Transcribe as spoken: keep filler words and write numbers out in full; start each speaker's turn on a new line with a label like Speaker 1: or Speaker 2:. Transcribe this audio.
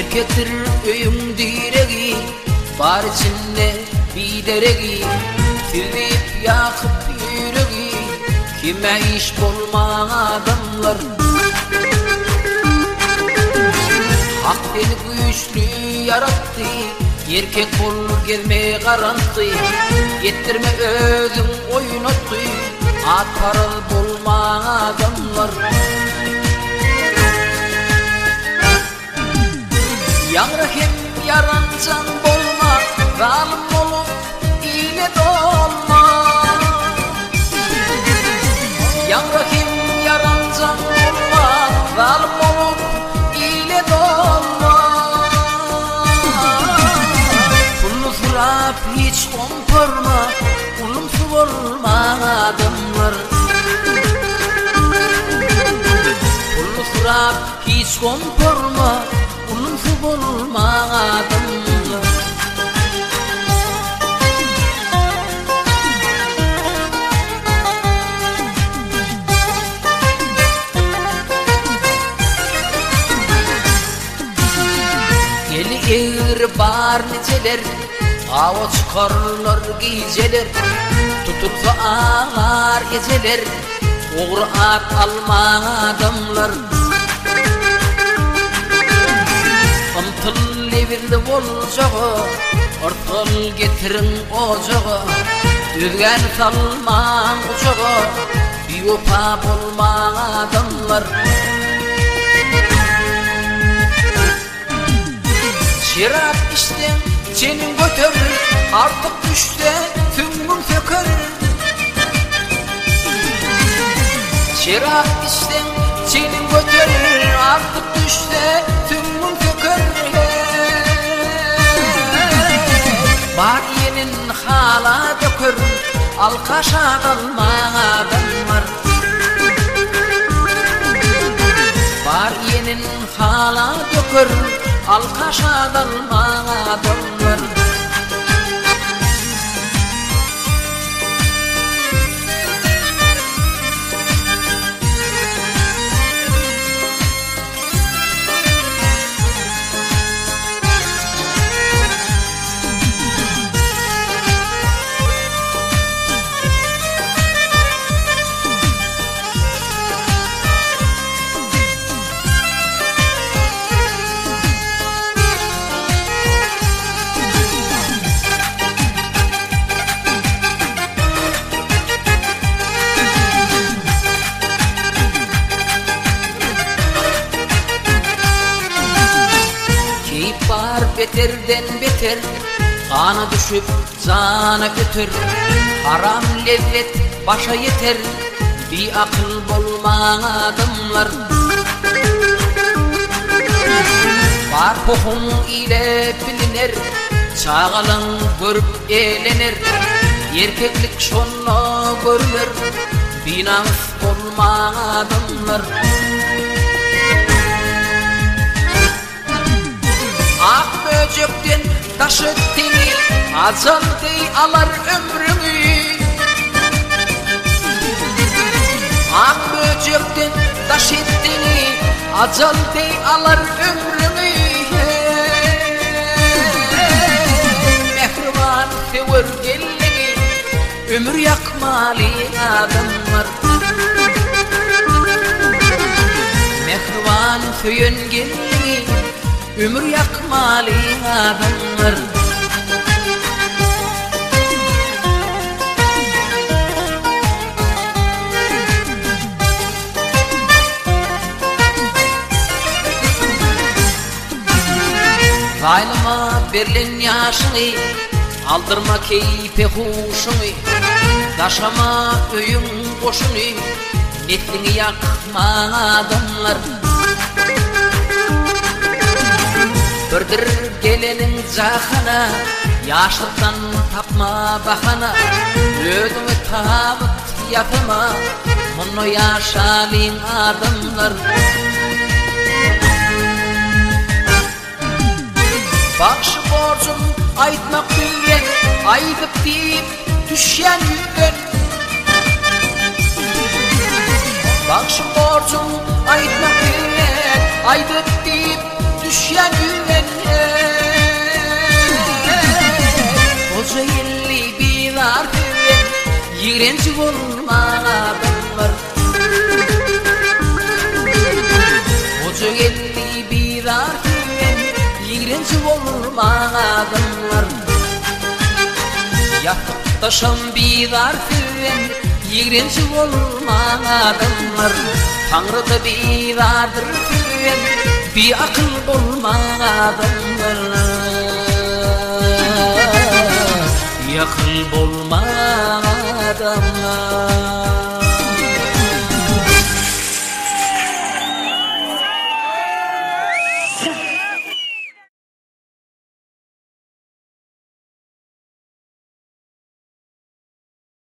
Speaker 1: Erkektir öyün diregi, bar içinde bir deregi, tirlip yakıp yüregi, kime iş bulma adamlar. Hak beni güçlü yarattı, erkek bol gelme garanti, yettirme özüm oynattı, at paralı bulma adamlar. Yanrahim yarancan bolma, zalim olup ile dolma. Yanrahim yarancan bolma, zalim olup ile dolma. Pullu fırap hiç komporma, ulumsu olma adamlar. Pullu fırap hiç komporma, ulumsu olma adamlar. Eli eğir bar niceler, ava çıkarlar geceler, tutulsa ağlar geceler, oğru at alma adamlar. Amtıl levirli olacağı, ortal getirin ocağı, düzgen salman uçağı, bir opa bulma adamlar. Şirap işte senin götürür, artık düşte tümüm söker. Şirap işte senin götürür, artık düşte tümüm söker. Bar yenin hala dökür, alkaşa kalma adamlar. Bar yenin hala dökür, alkaşa dalma adamlar. Beterden beter, kana düşüp zana götür. Haram lezzet başa yeter, bir akıl bulma adamlar. Var pohum ile bilinir, çağalın görüp eğlenir. Erkeklik şonna görünür, binans bulma adamlar. Ak böcekten taş ettiğini, azal dey alar ömrümü. Ak böcekten taş ettiğini, azal dey alar ömrümü. Mehriban sever gelini, ömür yakmalı adamlar. Mehriban söyün gelini, ömür yakmalı adamlar. Gaylıma verilen yaşını, aldırma keyfe huşunu, taşama öyün boşunu, netlini yakma adamlar. Birdir gelenin zahana, yaşlıktan tapma bahana, ödümü tabıt yapma, bunu yaşalın adamlar. Bakşı borcum aytmak bilgen, aydıp deyip düşen yüzden. Bakşı borcum aytmak bilgen, aydıp deyip düşen güven. Koca elli bilar güven, yirenci olmadan var. Koca elli bilar güven, yirenci olmadan var. Yatıp taşan bilar güven, yirenci olmadan var. Tanrı'da bir vardır güven, bir akıl bulmadan var. Bir akıl bulmadan var.